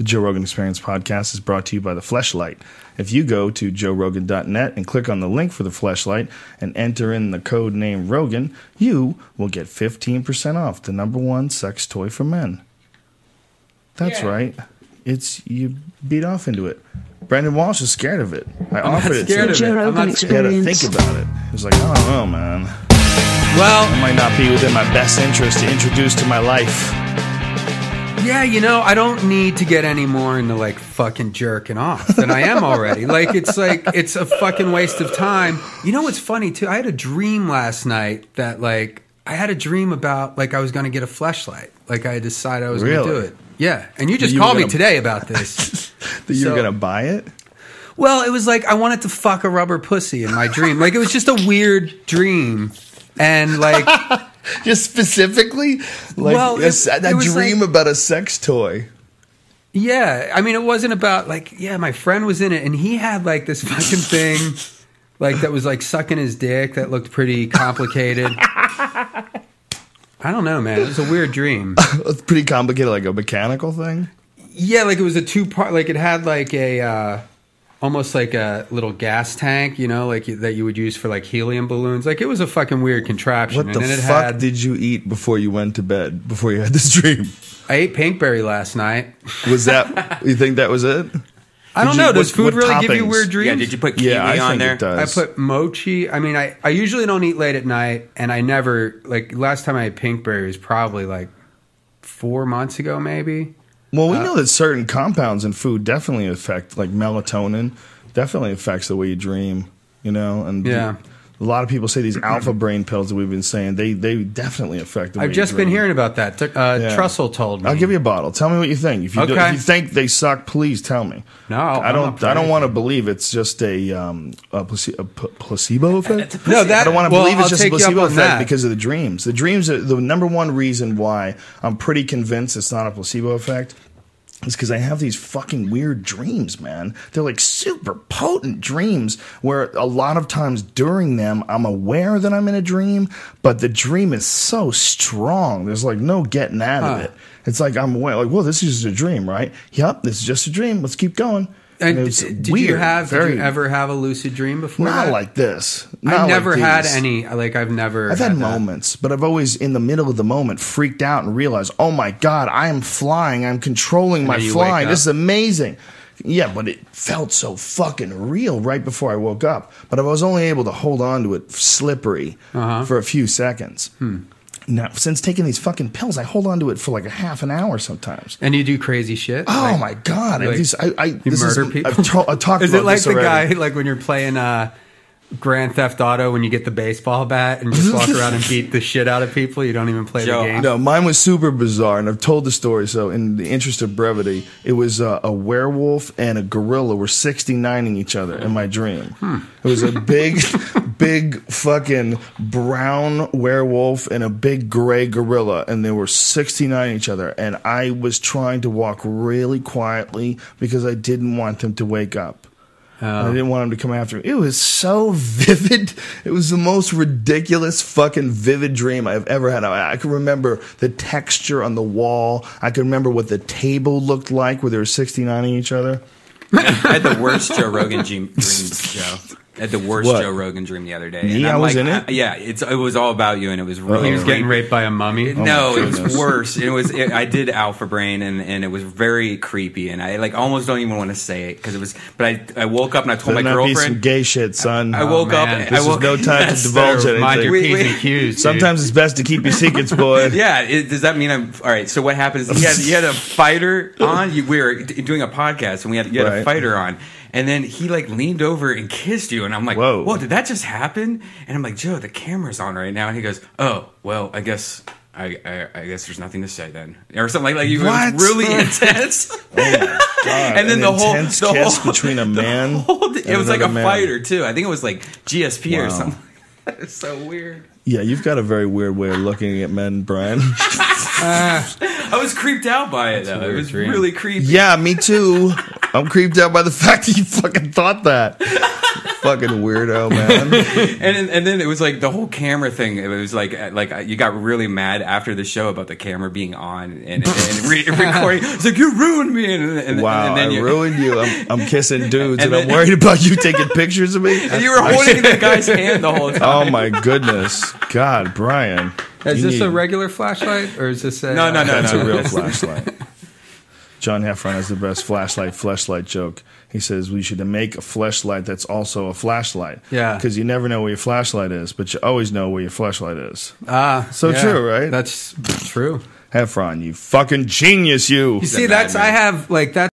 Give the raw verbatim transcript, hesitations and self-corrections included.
The Joe Rogan Experience podcast is brought to you by the Fleshlight. If you go to joe rogan dot net and click on the link for the Fleshlight and enter in the code name Rogan, you will get fifteen percent off the number one sex toy for men. That's yeah. right. It's you beat off into it. Brandon Walsh is scared of it. I I'm offered it to him. him. I'm not scared to think about it. He was like, I don't know, man. Well, it might not be within my best interest to introduce to my life. Yeah, you know, I don't need to get any more into, like, fucking jerking off than I am already. Like, it's like, it's a fucking waste of time. You know what's funny, too? I had a dream last night that, like, I had a dream about, like, I was going to get a fleshlight. Like, I decided I was really? going to do it. Yeah, and you just you called gonna... me today about this. That you were so, going to buy it? Well, it was like, I wanted to fuck a rubber pussy in my dream. Like, it was just a weird dream. And, like... Just specifically, like well, a, it, a it dream like, about a sex toy. Yeah, I mean, it wasn't about like, yeah, my friend was in it, and he had like this fucking thing, like that was like sucking his dick that looked pretty complicated. I don't know, man. It was a weird dream. It's pretty complicated, like a mechanical thing. Yeah, like it was a two part. Like it had like a. Uh, Almost like a little gas tank, you know, like that you would use for like helium balloons. Like it was a fucking weird contraption. What the and then it fuck had, did you eat before you went to bed? Before you had this dream? I ate pinkberry last night. Was that? You think that was it? I don't did know. You, does what, food what really toppings? give you weird dreams? Yeah. Did you put kiwi yeah, I on think there? It does. I put mochi. I mean, I, I usually don't eat late at night, and I never like last time I had pinkberry was probably like four months ago, maybe. Well, we uh, know that certain compounds in food definitely affect, like melatonin. Definitely affects the way you dream, you know, and yeah. a lot of people say these alpha brain pills that we've been saying they they definitely affect the way I've just you been dream. hearing about that. Uh, yeah. Trussell told me. I'll give you a bottle. Tell me what you think. If you, okay. do, if you think they suck, please tell me. No, I don't. I don't want to believe it's just a, um, a, place- a p- placebo effect. No, that I don't want to well, believe it's I'll just a take you placebo up on effect that. because of the dreams. The dreams are the number one reason why I'm pretty convinced it's not a placebo effect. It's because I have these fucking weird dreams, man. They're like super potent dreams where a lot of times during them, I'm aware that I'm in a dream, but the dream is so strong. There's like no getting out of huh. it. It's like I'm aware, like, well, this is just a dream, right? Yep, this is just a dream. Let's keep going. And and did weird, you have? very, did you ever have a lucid dream before? Not that? like this. Not I've never like had these. any. Like I've never. I've had, had, that. moments, but I've always, in the middle of the moment, freaked out and realized, oh my God, I am flying. I'm controlling my flying. This is amazing. Yeah, but it felt so fucking real right before I woke up. But I was only able to hold on to it slippery uh-huh. for a few seconds. Hmm. Now, since taking these fucking pills, I hold on to it for like a half an hour sometimes. And you do crazy shit? Oh like, my God. Like, I, these, I, I, you this murder is, people? I've, to, I've talked is about it like this the already. guy, like when you're playing uh, Grand Theft Auto, when you get the baseball bat and just walk around and beat the shit out of people? You don't even play Joe, the game? No, mine was super bizarre, and I've told the story, so in the interest of brevity, it was uh, a werewolf and a gorilla were sixty-nining each other in my dream. Hmm. It was a big, big fucking brown werewolf and a big gray gorilla, and they were sixty-nining each other, and I was trying to walk really quietly because I didn't want them to wake up. Oh. I didn't want him to come after me. It was so vivid. It was the most ridiculous fucking vivid dream I've ever had. I, I can remember the texture on the wall. I can remember what the table looked like where they were sixty-nining each other. I had the worst Joe Rogan dream, dreams, Joe. I had the worst What? Joe Rogan dream the other day. Me? And I'm I was like, in it? I, yeah, it's it was all about you, and it was really. He was getting creepy. raped by a mummy? Oh No, my it was goodness. worse. It was. It, I did Alpha Brain, and, and it was very creepy, and I like almost don't even want to say it because it was. But I I woke up and I told Better my not be some girlfriend. gay shit, son. I woke Oh, up. man. And This I is woke, no time yes. to divulge anything. Mind your Wait, P's wait. and Q's, dude. Sometimes it's best to keep your secrets, boy. Yeah, it, does that mean I'm all right? So what happens? You had, you had a fighter on. You, we were d- doing a podcast, and we had you had Right. a fighter on, and then he like leaned over and kissed you, and I'm like, Whoa. whoa, did that just happen? And I'm like, Joe, the camera's on right now, and he goes, oh, well, I guess. I, I, I guess there's nothing to say then, or something like like. You What? It was really intense. Oh my God. And then An the whole, intense the kiss whole between a the man whole- it and was like a another man. fighter too. I think it was like G S P or Wow. something. It's so weird. Yeah, you've got a very weird way of looking at men, Brian. I was creeped out by it though. It weird was dream. really creepy. Yeah, me too. I'm creeped out by the fact that you fucking thought that. Fucking weirdo, man. and then- and then it was like the whole camera thing. It was like like you got really mad after the show about the camera being on and, and, and re- recording. It's like you ruined me. And, and, Wow, and then I you, ruined you. I'm, I'm kissing dudes, and, And I'm then- worried about you taking pictures of me. And you were holding the guy's hand the whole time. Oh my goodness, God, Brian. Is you this need- a regular flashlight or is this a No, no, no, That's no. a real That's- flashlight. John Heffron has the best flashlight fleshlight joke. He says we should make a fleshlight that's also a flashlight. Yeah. Because you never know where your flashlight is, but you always know where your flashlight is. Ah, So yeah, true, right? That's true. Heffron, you fucking genius, you. You see, a that's madman. I have like that.